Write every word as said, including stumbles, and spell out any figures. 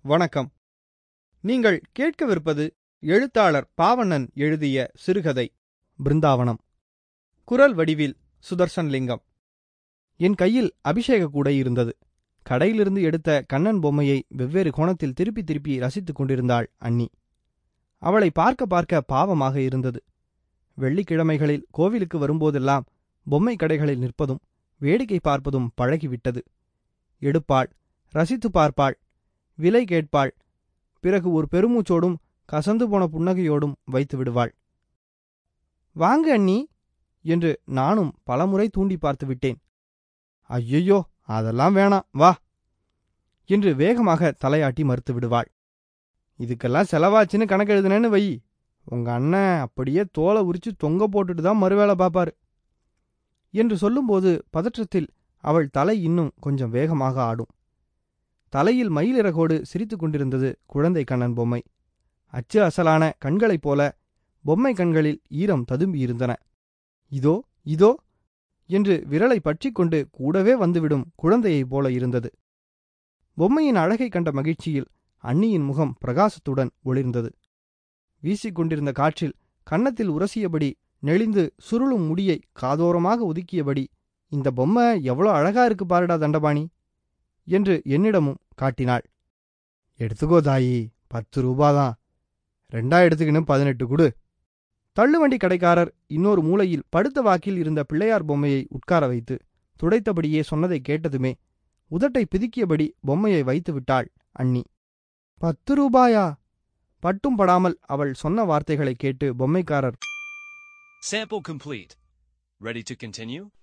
வணக்கம். நீங்கள் கேட்கவிருப்பது எழுத்தாளர் பாவண்ணன் எழுதிய சிறுகதை பிருந்தாவனம். குரல் வடிவில் சுதர்சன் லிங்கம். என் கையில் அபிஷேக கூடை இருந்தது. கடையிலிருந்து எடுத்த கண்ணன் பொம்மையை வெவ்வேறு கோணத்தில் திருப்பி திருப்பி ரசித்துக் கொண்டிருந்தாள் அண்ணி. அவளை பார்க்க பார்க்க பாவமாக இருந்தது. வெள்ளிக்கிழமைகளில் கோவிலுக்கு வரும்போதெல்லாம் பொம்மை கடைகளில் நிற்பதும் வேடிக்கை பார்ப்பதும் பழகிவிட்டது. எடுப்பாள், ரசித்து பார்ப்பாள், விலை கேட்பாள். பிறகு ஒரு பெருமூச்சோடும் கசந்து போன புன்னகையோடும் வைத்து விடுவாள். வாங்க அண்ணி என்று நானும் பலமுறை தூண்டி பார்த்து விட்டேன். ஐயையோ, அதெல்லாம் வேணாம், வா என்று வேகமாக தலையாட்டி மறுத்து விடுவாள். இதுக்கெல்லாம் செலவாச்சுன்னு கணக்கு எழுதுனேன்னு வை, உங்க அண்ணன் அப்படியே தோலை உரிச்சு தொங்க போட்டுட்டு தான் மறுவேளை பார்ப்பாரு என்று சொல்லும்போது பதற்றத்தில் அவள் தலை இன்னும் கொஞ்சம் வேகமாக ஆடும். தலையில் மயிலிறகோடு சிரித்து கொண்டிருந்தது குழந்தை கண்ணன் பொம்மை. அச்சு அசலான கண்களைப் போல பொம்மை கண்களில் ஈரம் ததும்பியிருந்தன. இதோ இதோ என்று விரலை பற்றி கொண்டு கூடவே வந்துவிடும் குழந்தையைப் போல இருந்தது. பொம்மையின் அழகை கண்ட மகிழ்ச்சியில் அண்ணியின் முகம் பிரகாசத்துடன் ஒளிர்ந்தது. வீசிக்கொண்டிருந்த காற்றில் கன்னத்தில் உரசியபடி நெளிந்து சுருளும் முடியை காதோரமாக ஒதுக்கியபடி, இந்த பொம்மை எவ்வளோ அழகா இருக்கு பாருடா தண்டபாணி என்று என்னிடமும் காட்டினாள். எடுத்துக்கோ தாயி, பத்து ரூபாதான், ரெண்டா எடுத்துக்கின்னு பதினெட்டு குடு. தள்ளுவண்டி கடைக்காரர் இன்னொரு மூலையில் படுத்த வாக்கில் இருந்த பிள்ளையார் பொம்மையை உட்கார வைத்து துடைத்தபடியே சொன்னதை கேட்டதுமே உதட்டை பிதுக்கியபடி பொம்மையை வைத்து விட்டாள் அண்ணி. பத்து ரூபாயா? பட்டும் படாமல் அவள் சொன்ன வார்த்தைகளை கேட்டு பொம்மைக்காரர், Sample complete. Ready to continue?